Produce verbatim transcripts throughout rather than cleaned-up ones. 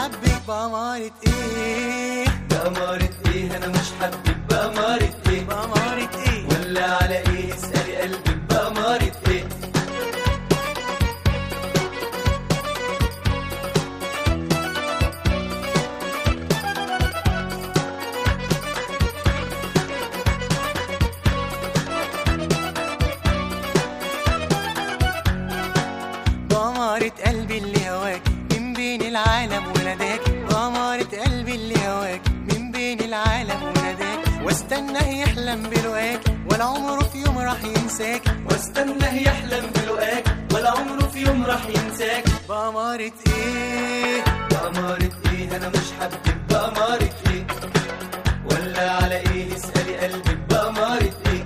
حبك بأمارة ايه؟ بأمارة ايه انا مش حبك بأمارة ايه؟ بأمارة ايه؟ ولا على ايه اسألي قلبك بأمارة ايه؟ بأمارة قلبي اللي هواكي من بين العالم وناداكي، بأمارة قلبي اللي هواكي من بين العالم وناداكي، واستناه يحلم بلقاكي ولا عمره في يوم راح ينساكي، واستناه يحلم بلقاك ولا عمره في يوم راح ينساك. بأمارة ايه؟ بأمارة ايه انا مش حبك بأمارة ايه؟ ولا على ايه اسألي قلبك بأمارة ايه؟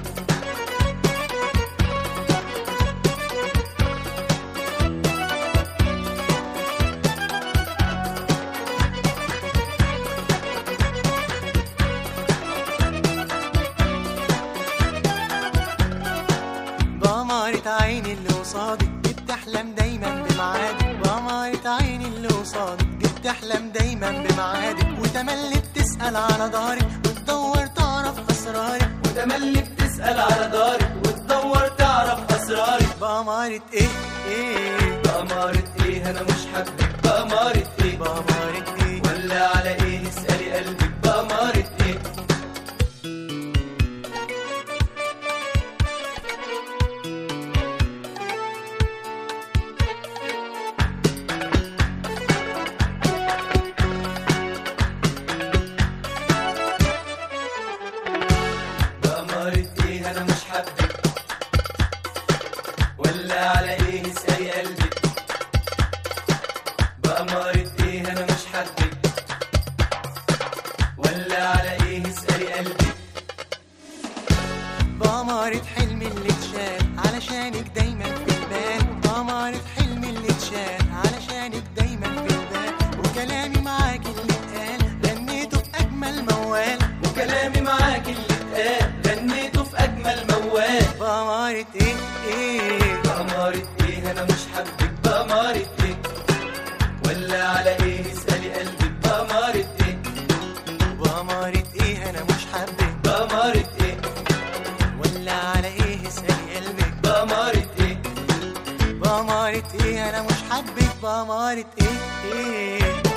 بأمارة عيني اللي قصادك بتحلم دايما بميعادك، بأمارة عيني اللي قصادك بتحلم دايما بميعادك، وتملي بتسأل على دارك وتدور تعرف أسرارك، وتملي بتسأل على دارك وتدور تعرف أسرارك. بأمارة ايه ايه؟ بأمارة ايه انا مش حبك بأمارة ايه؟ بأمارة ايه؟ ولا على ايه اسألي قلبك بأمارة ايه؟ بأمارة ايه انا مش حبك ولا على ايه اسألي قلبك بأمارة ايه انا مش حبك ولا على ايه اسألي قلبك. بأمارة حلمي اللي اتشال علشانك دايما في البال، بأمارة حلمي اللي اتشال علشانك دايما في البال، وكلامي معاك اللي اتقال غنيته في أجمل موال، وكلامي معاك اللي اتقال غنيته في أجمل موال. بأمارة ايه ايه؟ بأمارة ايه انا مش حبك بأمارة ايه؟ ولا على ايه اسألي قلبك بأمارة ايه؟ بأمارة ايه انا مش حابك؟ بأمارة ايه؟ ولا على ايه اسألي قلبك؟ بأمارة ايه؟ بأمارة ايه انا مش حابك؟ بأمارة ايه ايه؟